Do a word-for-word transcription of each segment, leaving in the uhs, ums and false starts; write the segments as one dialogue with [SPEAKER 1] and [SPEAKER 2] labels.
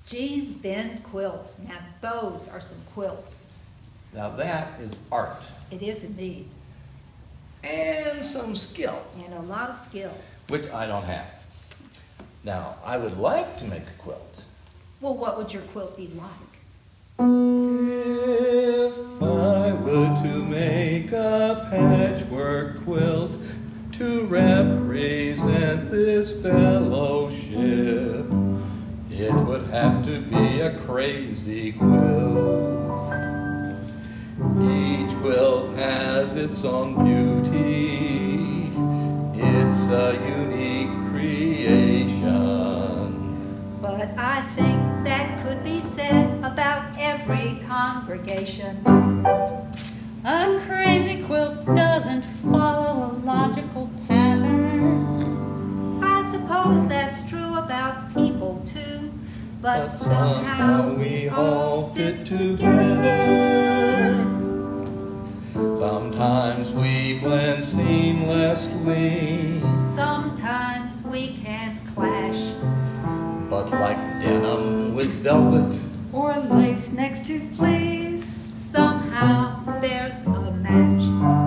[SPEAKER 1] Gee's Bend quilts. Now those are some quilts.
[SPEAKER 2] Now that is art.
[SPEAKER 1] It is indeed.
[SPEAKER 2] And some skill.
[SPEAKER 1] And a lot of skill.
[SPEAKER 2] Which I don't have. Now, I would like to make a quilt.
[SPEAKER 1] Well, what would your quilt be like?
[SPEAKER 2] If I were to make a patchwork quilt to represent this fellowship, it would have to be a crazy quilt. Each quilt has its own beauty. It's a unique creation.
[SPEAKER 1] But I think that could be said about every congregation.
[SPEAKER 3] A crazy quilt doesn't follow a logical pattern.
[SPEAKER 1] I suppose that's true about people too, but,
[SPEAKER 2] But
[SPEAKER 1] somehow we all fit together.
[SPEAKER 2] Sometimes we blend seamlessly,
[SPEAKER 1] Sometimes we can clash.
[SPEAKER 2] but like denim with velvet,
[SPEAKER 3] Or lace next to fleece.
[SPEAKER 1] Somehow there's a match.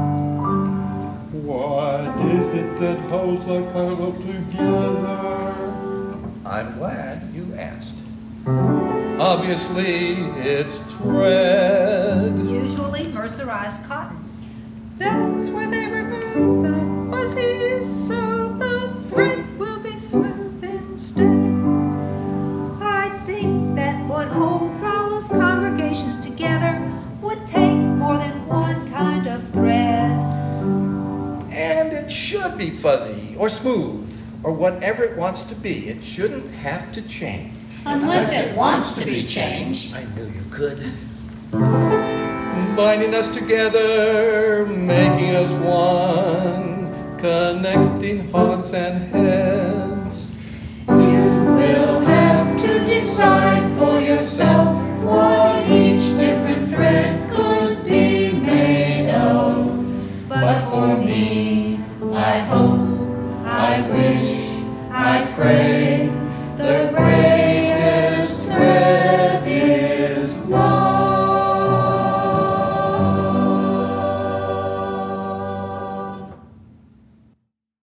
[SPEAKER 4] What is it that holds a quilt together?
[SPEAKER 2] I'm glad you asked. Obviously, it's thread.
[SPEAKER 1] Usually mercerized cotton.
[SPEAKER 3] That's where they remove the fuzzies so the thread will be smooth instead.
[SPEAKER 1] I think that what holds all those congregations together would take more than one kind of thread.
[SPEAKER 2] And it should be fuzzy or smooth or whatever it wants to be. It shouldn't have to change.
[SPEAKER 3] Unless it wants to be changed.
[SPEAKER 2] I knew you could. Binding us together, making us one, connecting hearts and heads.
[SPEAKER 1] You will have to decide for yourself what